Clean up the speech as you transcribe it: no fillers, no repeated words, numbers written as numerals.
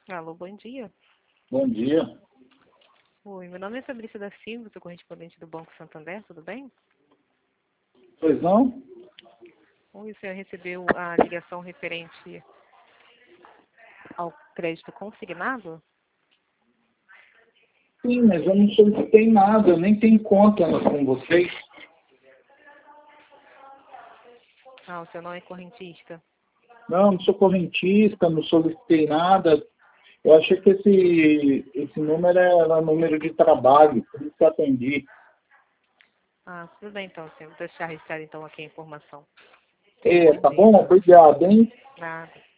Alô, bom dia. Bom dia. Oi, meu nome é Fabrícia da Silva, sou correspondente do Banco Santander, tudo bem? Pois não? Oi, o senhor recebeu a ligação referente ao crédito consignado? Sim, mas eu não solicitei nada, eu nem tenho conta com vocês. Ah, o senhor não é correntista. Não sou correntista, não solicitei nada. Eu achei que esse número era número de trabalho, por isso que eu atendi. Ah, tudo bem então, senhor. Vou deixar registrado então aqui a informação. Tenha um É, bom tá dia. bom? Obrigado, hein? Nada.